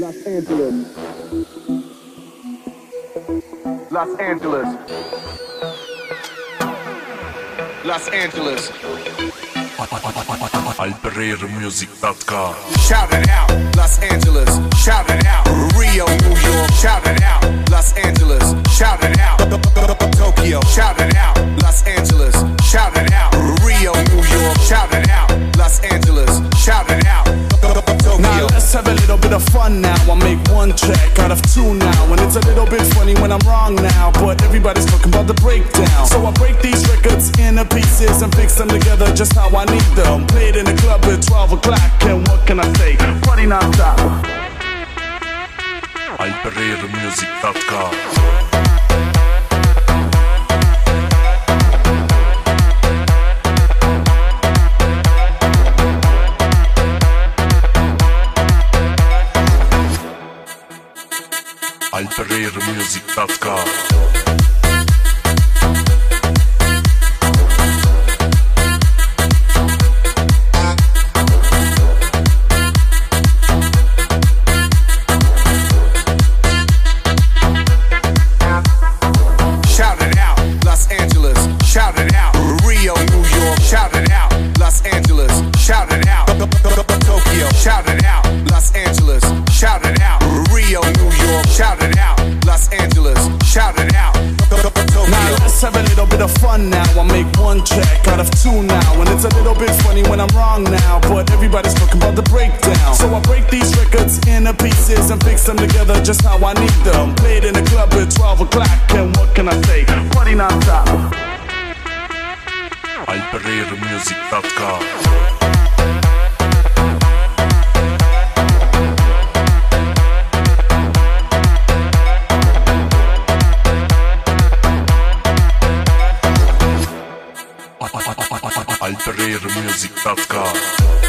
Los Angeles. Los Angeles. Los Angeles. alperiermusic.com. Shout it out, Los Angeles. Shout it out, Rio, New York. Shout it out, Los Angeles. Shout it out, Tokyo. Shout it out, Los Angeles. Shout it out, Rio, New York. Shout it out, Los Angeles. Shout it out, Tokyo. Now let's have a little bit of fun now. I'll make one track out of two now, and it's a little bit funny when I'm wrong now, but everybody's talking about the breakdown. So I break these records into pieces and fix them together just how I need them. Play it in the club at 12 o'clock, and what can I say? Party non-stop. alperiermusic.com. alperiermusic.com. Shout it out, Los Angeles. Shout it out, Rio, New York. Shout it out, Los Angeles. Shout it out, Tokyo. Shout it out, Los Angeles. Shout it out, Rio, New York. Shout it out, Los Angeles. Shout it out, Tokyo. Now let's have a little bit of fun now. I'll make one track out of two now, and it's a little bit funny when I'm wrong now, but everybody's talking about the breakdown. So I break these records into pieces and fix them together just how I need them. Play it in the club at 12 o'clock, and what can I say? Party non-stop. alperiermusic.com. alperiermusic.com.